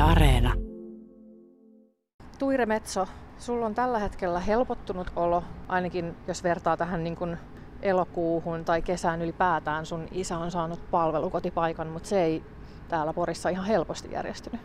Areena. Tuire Metso, sulla on tällä hetkellä helpottunut olo, ainakin jos vertaa tähän niin kuin elokuuhun tai kesään ylipäätään. Sun isä on saanut palvelukotipaikan, mutta se ei täällä Porissa ihan helposti järjestynyt.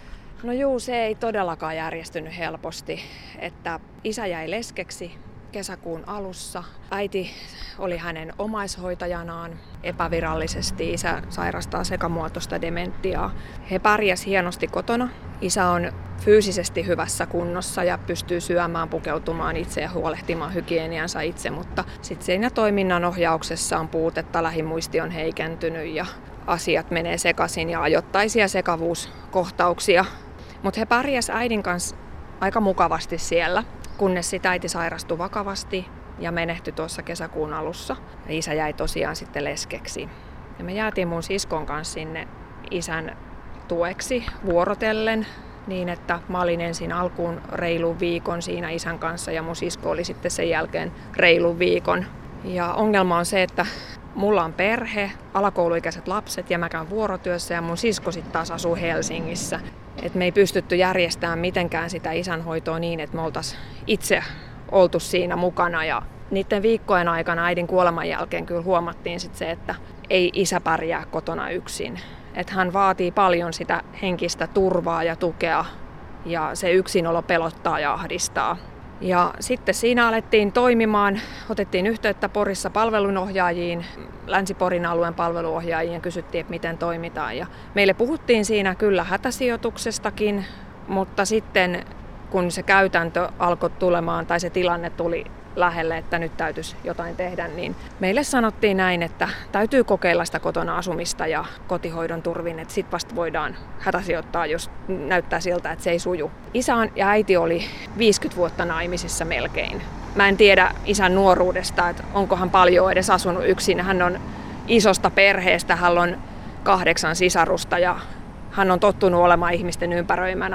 No juu, se ei todellakaan järjestynyt helposti, että isä jäi leskeksi kesäkuun alussa. Äiti oli hänen omaishoitajanaan epävirallisesti. Isä sairastaa sekamuotoista dementiaa. He pärjäsivät hienosti kotona. Isä on fyysisesti hyvässä kunnossa ja pystyy syömään, pukeutumaan itse ja huolehtimaan hygieniansa itse, mutta sitten siinä toiminnan ohjauksessa on puutetta, lähimuisti on heikentynyt ja asiat menee sekaisin ja ajoittaisia sekavuuskohtauksia. Mutta he pärjäsivät äidin kanssa aika mukavasti siellä, kunnes sit äiti sairastui vakavasti ja menehtyi tuossa kesäkuun alussa. Ja isä jäi tosiaan sitten leskeksi. Ja me jäätiin mun siskon kanssa sinne isän tueksi vuorotellen niin, että mä olin ensin alkuun reilun viikon siinä isän kanssa ja mun sisko oli sitten sen jälkeen reilun viikon. Ja ongelma on se, että mulla on perhe, alakouluikäiset lapset ja mä käyn vuorotyössä ja mun sisko sitten taas asuu Helsingissä. Et me ei pystytty järjestämään mitenkään sitä isänhoitoa niin, että me oltaisiin itse oltu siinä mukana. Ja niiden viikkojen aikana äidin kuoleman jälkeen kyllä huomattiin sit se, että ei isä pärjää kotona yksin. Että hän vaatii paljon sitä henkistä turvaa ja tukea ja se yksinolo pelottaa ja ahdistaa. Ja sitten siinä alettiin toimimaan, otettiin yhteyttä Porissa palvelunohjaajiin, Länsi-Porin alueen palveluohjaajiin ja kysyttiin, että miten toimitaan. Ja meille puhuttiin siinä kyllä hätäsijoituksestakin, mutta sitten kun se käytäntö alkoi tulemaan tai se tilanne tuli lähelle, että nyt täytyisi jotain tehdä, niin meille sanottiin näin, että täytyy kokeilla sitä kotona asumista ja kotihoidon turvin, että sit vasta voidaan hätäsijoittaa, jos näyttää siltä, että se ei suju. Isä ja äiti oli 50 vuotta naimisissa melkein. Mä en tiedä isän nuoruudesta, että onko hän paljon edes asunut yksin. Hän on isosta perheestä, hän on 8 sisarusta ja hän on tottunut olemaan ihmisten ympäröimänä.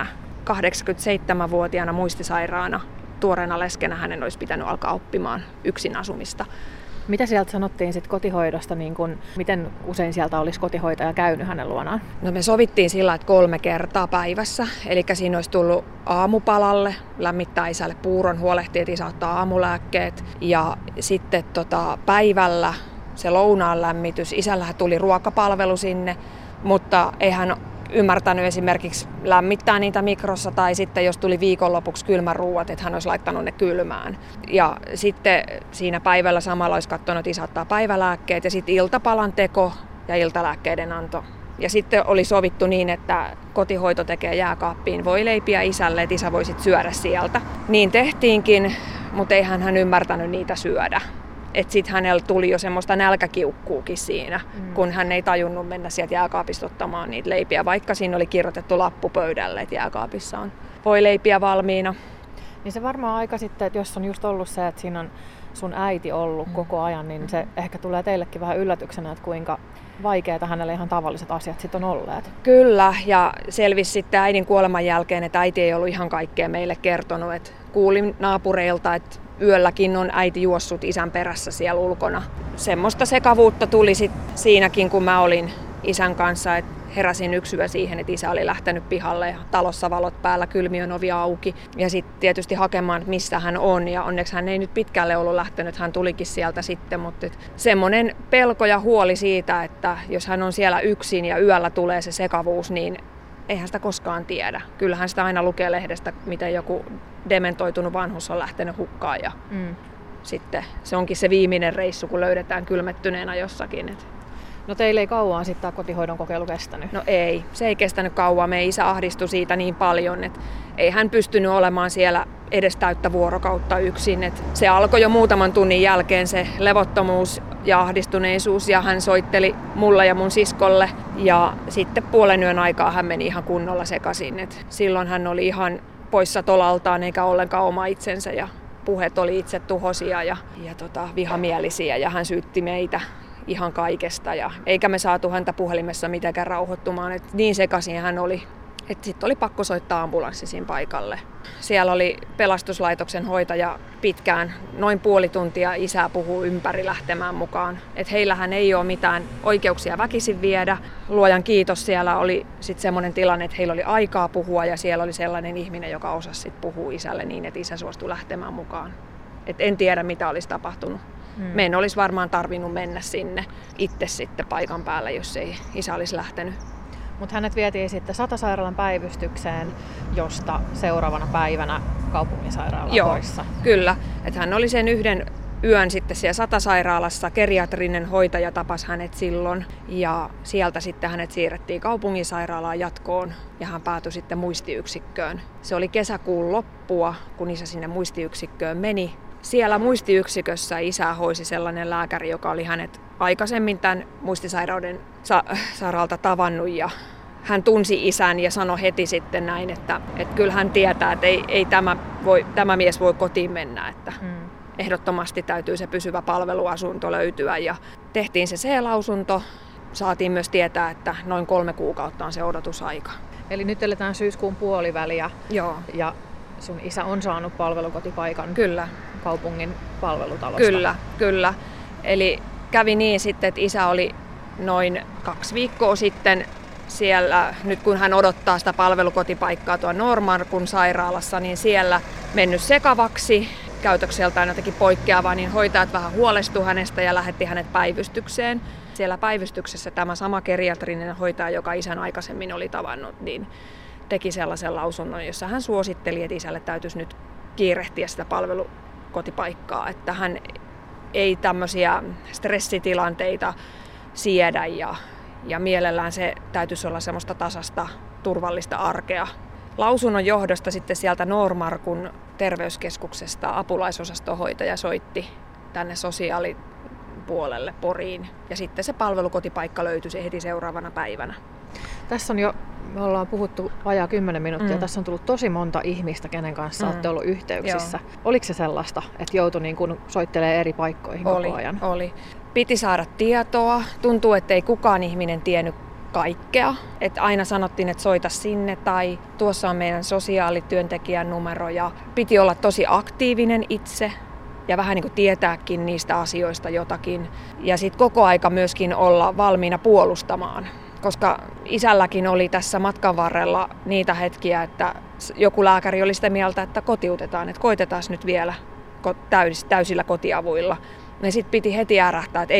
87-vuotiaana muistisairaana. Tuoreena leskenä hänen olisi pitänyt alkaa oppimaan yksin asumista. Mitä sieltä sanottiin sit kotihoidosta, niin kun, miten usein sieltä olisi kotihoitaja käynyt hänen luonaan? No me sovittiin sillä, että 3 kertaa päivässä. Eli siinä olisi tullut aamupalalle, lämmittää isälle puuron, huolehtii, että isä ottaa aamulääkkeet. Ja sitten päivällä se lounaan lämmitys. Isällähän tuli ruokapalvelu sinne, mutta ei hän ymmärtänyt esimerkiksi lämmittää niitä mikrossa tai sitten jos tuli viikonlopuksi kylmän ruuat, että hän olisi laittanut ne kylmään. Ja sitten siinä päivällä samalla olisi katsonut, että isä ottaa päivälääkkeet ja sitten iltapalan teko ja iltalääkkeiden anto. Ja sitten oli sovittu niin, että kotihoito tekee jääkaappiin voileipiä isälle, että isä voi sitten syödä sieltä. Niin tehtiinkin, mutta eihän hän ymmärtänyt niitä syödä. Että sitten hänellä tuli jo semmoista nälkäkiukkuukin siinä, kun hän ei tajunnut mennä sieltä jääkaapista ottamaan niitä leipiä, vaikka siinä oli kirjoitettu lappu pöydälle, että jääkaapissa on voileipiä valmiina. Niin se varmaan aika sitten, että jos on just ollut se, että siinä on sun äiti ollut koko ajan, niin se ehkä tulee teillekin vähän yllätyksenä, että kuinka vaikeita hänelle ihan tavalliset asiat sitten on olleet. Kyllä, ja selvisi sitten äidin kuoleman jälkeen, että äiti ei ollut ihan kaikkea meille kertonut. Et kuulin naapureilta, että yölläkin on äiti juossut isän perässä siellä ulkona. Semmoista sekavuutta tuli sitten siinäkin, kun mä olin isän kanssa, että heräsin yö siihen, että isä oli lähtenyt pihalle ja talossa valot päällä, kylmiön ovi auki. Ja sitten tietysti hakemaan, että missä hän on. Ja onneksi hän ei nyt pitkälle ollut lähtenyt, hän tulikin sieltä sitten. Mutta semmoinen pelko ja huoli siitä, että jos hän on siellä yksin ja yöllä tulee se sekavuus, niin eihän sitä koskaan tiedä. Kyllähän sitä aina lukee lehdestä, miten joku dementoitunut vanhus on lähtenyt hukkaan. Ja sitten se onkin se viimeinen reissu, kun löydetään kylmettyneenä jossakin. No teille ei kauan sitten tämä kotihoidon kokeilu kestänyt? No ei, se ei kestänyt kauan. Meidän isä ahdistui siitä niin paljon, että ei hän pystynyt olemaan siellä edes täyttä vuorokautta yksin. Että se alkoi jo muutaman tunnin jälkeen se levottomuus ja ahdistuneisuus ja hän soitteli mulle ja mun siskolle. Ja sitten puolen yön aikaa hän meni ihan kunnolla sekaisin. Et silloin hän oli ihan poissa tolaltaan eikä ollenkaan oma itsensä ja puheet oli itse tuhoisia ja vihamielisiä ja hän syytti meitä ihan kaikesta. Eikä me saatu häntä puhelimessa mitenkään rauhoittumaan. Et niin sekaisin hän oli. Sitten oli pakko soittaa ambulanssi siinä paikalle. Siellä oli pelastuslaitoksen hoitaja pitkään, noin puoli tuntia isää puhuu ympäri lähtemään mukaan. Että heillähän ei ole mitään oikeuksia väkisin viedä. Luojan kiitos, siellä oli sitten semmoinen tilanne, että heillä oli aikaa puhua ja siellä oli sellainen ihminen, joka osasi sit puhua isälle niin, että isä suostui lähtemään mukaan. Et en tiedä, mitä olisi tapahtunut. Me en olisi varmaan tarvinnut mennä sinne itse sitten paikan päälle, jos ei isä olisi lähtenyt. Mutta hänet vietiin sitten Satasairaalan päivystykseen, josta seuraavana päivänä kaupunginsairaalaan Porissa. Kyllä. Että hän oli sen yhden yön sitten siellä Satasairaalassa. Geriatrinen hoitaja tapasi hänet silloin ja sieltä sitten hänet siirrettiin kaupunginsairaalaan jatkoon ja hän päätyi sitten muistiyksikköön. Se oli kesäkuun loppua, kun isä sinne muistiyksikköön meni. Siellä muistiyksikössä isää hoisi sellainen lääkäri, joka oli hänet aikaisemmin tämän muistisairauden sairaalta tavannut ja hän tunsi isän ja sanoi heti sitten näin, että kyllä hän tietää, että ei tämä mies voi kotiin mennä, että ehdottomasti täytyy se pysyvä palveluasunto löytyä ja tehtiin se C-lausunto. Saatiin myös tietää, että noin 3 kuukautta on se odotusaika. Eli nyt eletään syyskuun puoliväliä. Joo. Ja sun isä on saanut palvelukotipaikan Kyllä. kaupungin palvelutalosta. Kyllä. Eli kävi niin sitten, että isä oli noin 2 viikkoa sitten siellä, nyt kun hän odottaa sitä palvelukotipaikkaa tuon Nordmarkun sairaalassa, niin siellä mennyt sekavaksi, käytökseltään jotenkin poikkeavaa, niin hoitajat vähän huolestui hänestä ja lähetti hänet päivystykseen. Siellä päivystyksessä tämä sama geriatrinen hoitaja, joka isän aikaisemmin oli tavannut, niin teki sellaisen lausunnon, jossa hän suositteli, että isälle täytyisi nyt kiirehtiä sitä palvelukotipaikkaa, että hän ei tämmöisiä stressitilanteita siedä ja mielellään se täytyisi olla semmoista tasasta, turvallista arkea. Lausunnon johdosta sitten sieltä Nordmarkun terveyskeskuksesta apulaisosastohoitaja soitti tänne sosiaalipuolelle Poriin ja sitten se palvelukotipaikka löytyi heti seuraavana päivänä. Tässä on me ollaan puhuttu vajaa 10 minuuttia. Tässä on tullut tosi monta ihmistä, kenen kanssa olette ollut yhteyksissä. Joo. Oliko se sellaista, että joutui niin kuin soittelemaan eri paikkoihin koko ajan? Oli. Piti saada tietoa. Tuntuu, että ei kukaan ihminen tiennyt kaikkea. Että aina sanottiin, että soita sinne tai tuossa on meidän sosiaalityöntekijän numero. Ja piti olla tosi aktiivinen itse ja vähän niin kuin tietääkin niistä asioista jotakin. Ja sitten koko aika myöskin olla valmiina puolustamaan. Koska isälläkin oli tässä matkan varrella niitä hetkiä, että joku lääkäri oli sitä mieltä, että kotiutetaan, että koitetaan nyt vielä täysillä kotiavuilla. Ja sitten piti heti ärähtää, että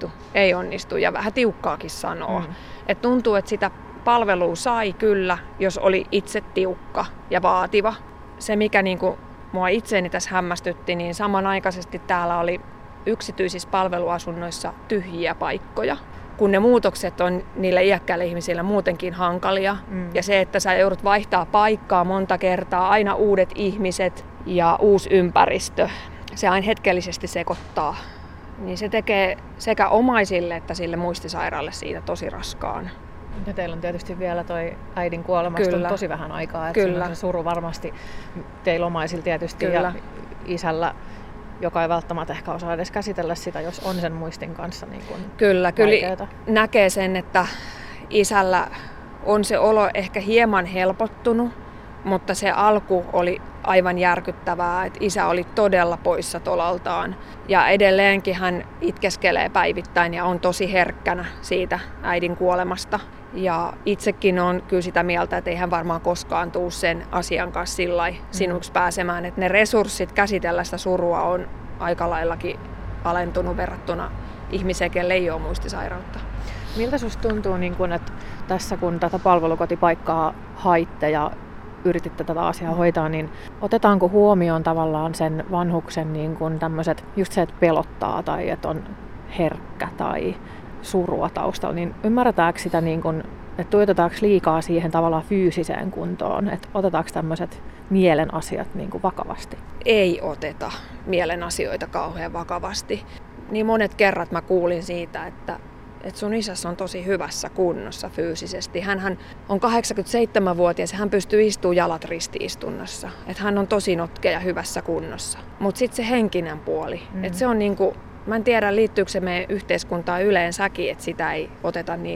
ei onnistu ja vähän tiukkaakin sanoa. Et tuntuu, että sitä palvelua sai kyllä, jos oli itse tiukka ja vaativa. Se mikä niinku mua itseeni tässä hämmästytti, niin samanaikaisesti täällä oli yksityisissä palveluasunnoissa tyhjiä paikkoja. Kun ne muutokset on niille iäkkäille ihmisille muutenkin hankalia. Ja se, että sä joudut vaihtaa paikkaa monta kertaa, aina uudet ihmiset ja uusi ympäristö, se aina hetkellisesti sekoittaa. Niin se tekee sekä omaisille että sille muistisairaalle siitä tosi raskaan. Ja teillä on tietysti vielä toi äidin kuolemasta on tosi vähän aikaa. Että kyllä. Se suru varmasti teillä omaisilla tietysti kyllä. Ja isällä, joka ei välttämättä ehkä osaa edes käsitellä sitä, jos on sen muistin kanssa niin kuin kyllä näkee sen, että isällä on se olo ehkä hieman helpottunut, mutta se alku oli aivan järkyttävää, että isä oli todella poissa tolaltaan. Ja edelleenkin hän itkeskelee päivittäin ja on tosi herkkänä siitä äidin kuolemasta. Ja itsekin on kyllä sitä mieltä, että ei hän varmaan koskaan tule sen asian kanssa sillai sinuksi pääsemään. Että ne resurssit käsitellä sitä surua on aika laillakin alentunut verrattuna ihmiseen, kelle ei ole muistisairautta. Miltä susta tuntuu, että tässä kun tätä palvelukotipaikkaa haitte ja yrititte tätä asiaa hoitaa, niin otetaanko huomioon tavallaan sen vanhuksen niin kuin tämmöiset, just se, että pelottaa tai että on herkkä tai surua taustalla, niin ymmärretäänkö sitä, niin kuin, että tuijotetaanko liikaa siihen tavallaan fyysiseen kuntoon, että otetaanko tämmöiset mielen asiat niin kuin vakavasti? Ei oteta mielen asioita kauhean vakavasti. Niin monet kerrat mä kuulin siitä, että sun isässä on tosi hyvässä kunnossa fyysisesti. Hänhän on 87-vuotias ja hän pystyy istumaan jalat ristiistunnossa. Että hän on tosi notkea ja hyvässä kunnossa. Mutta sitten se henkinen puoli, että se on niinku, mä en tiedä liittyykö se meidän yhteiskuntaan yleensäkin, että sitä ei oteta niin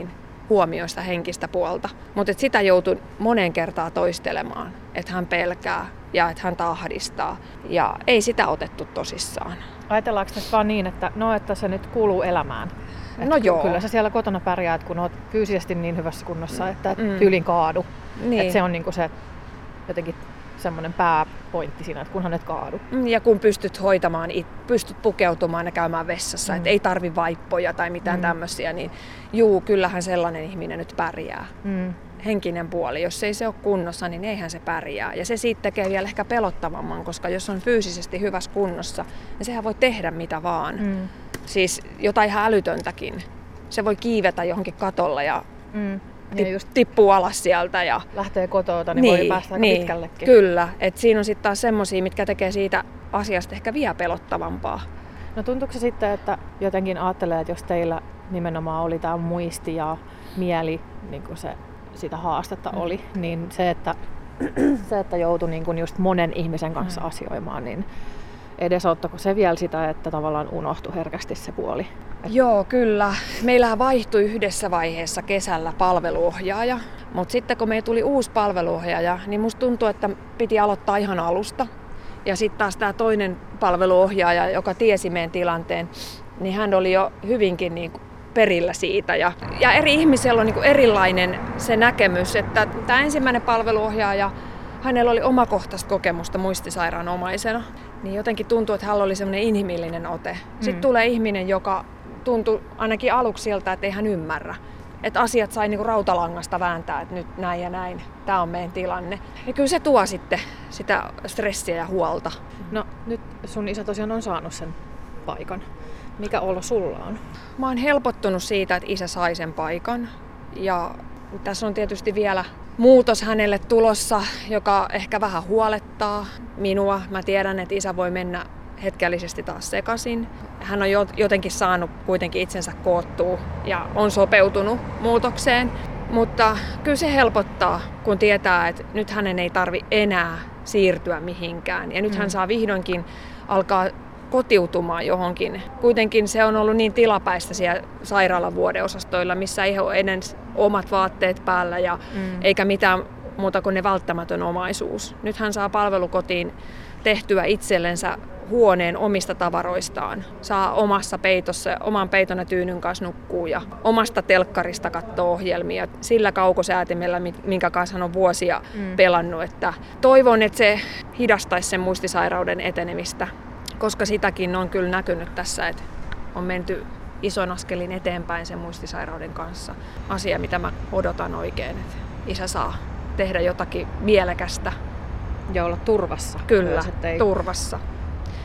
huomioon sitä henkistä puolta. Mutta sitä joutui monen kertaa toistelemaan, että hän pelkää ja että hän ahdistaa. Ja ei sitä otettu tosissaan. Ajatellaanko tässä vaan niin, että se nyt kuuluu elämään? No joo. Kyllä sä siellä kotona pärjäät, kun oot fyysisesti niin hyvässä kunnossa, että tyylin kaadu. Niin. Että se on niinku se jotenkin semmoinen pääpointti siinä, että kunhan et kaadu. Ja kun pystyt hoitamaan, pystyt pukeutumaan ja käymään vessassa, että ei tarvi vaippoja tai mitään tämmöisiä, niin kyllähän sellainen ihminen nyt pärjää. Henkinen puoli, jos ei se ole kunnossa, niin eihän se pärjää. Ja se siitä tekee vielä ehkä pelottavamman, koska jos on fyysisesti hyvässä kunnossa, niin sehän voi tehdä mitä vaan. Siis jotain ihan älytöntäkin. Se voi kiivetä johonkin katolle ja tippuu alas sieltä. Ja lähtee kotoa, niin voi päästä aika pitkällekin. Kyllä, että siinä on sitten taas semmosia, mitkä tekee siitä asiasta ehkä vielä pelottavampaa. No tuntuuko se sitten, että jotenkin ajattelee, että jos teillä nimenomaan oli tämä muisti ja mieli, niin kuin sitä haastetta oli, niin se, että joutui niin kuin just monen ihmisen kanssa asioimaan, niin edesauttako se vielä sitä, että tavallaan unohtui herkästi se puoli? Joo, kyllä. Meillähän vaihtui yhdessä vaiheessa kesällä palveluohjaaja, mutta sitten kun meillä tuli uusi palveluohjaaja, niin musta tuntui, että piti aloittaa ihan alusta. Ja sitten taas tämä toinen palveluohjaaja, joka tiesi meidän tilanteen, niin hän oli jo hyvinkin niin kuin perillä siitä. Ja eri ihmisellä on niin kuin erilainen se näkemys, että tämä ensimmäinen palveluohjaaja, hänellä oli omakohtaista kokemusta muistisairaan omaisena, niin jotenkin tuntuu, että hänellä oli semmoinen inhimillinen ote. Sitten tulee ihminen, joka tuntui ainakin aluksi siltä, että ei hän ymmärrä. Että asiat sai niinku rautalangasta vääntää, että nyt näin ja näin, tämä on meidän tilanne. Ja kyllä se tuo sitten sitä stressiä ja huolta. No nyt sun isä tosiaan on saanut sen paikan. Mikä olo sulla on? Mä oon helpottunut siitä, että isä sai sen paikan. Ja tässä on tietysti vielä muutos hänelle tulossa, joka ehkä vähän huolettaa minua. Mä tiedän, että isä voi mennä hetkellisesti taas sekaisin. Hän on jotenkin saanut kuitenkin itsensä koottua ja on sopeutunut muutokseen. Mutta kyllä se helpottaa, kun tietää, että nyt hänen ei tarvi enää siirtyä mihinkään. Ja nyt hän saa vihdoinkin alkaa kotiutumaan johonkin. Kuitenkin se on ollut niin tilapäistä siellä sairaalan vuodeosastoilla, missä ei ole edes omat vaatteet päällä ja eikä mitään muuta kuin ne välttämätön omaisuus. Nyt hän saa palvelukotiin tehtyä itsellensä huoneen omista tavaroistaan. Saa omassa peitossa, oman peiton ja tyynyn kanssa nukkuu ja omasta telkkarista katsoo ohjelmia sillä kaukosäätimellä, minkä kanssa hän on vuosia pelannut. Että toivon, että se hidastaisi sen muistisairauden etenemistä, koska sitäkin on kyllä näkynyt tässä, että on menty ison askelin eteenpäin sen muistisairauden kanssa. Asia, mitä mä odotan oikein, että isä saa tehdä jotakin mielekästä. Ja olla turvassa. Kyllä, turvassa.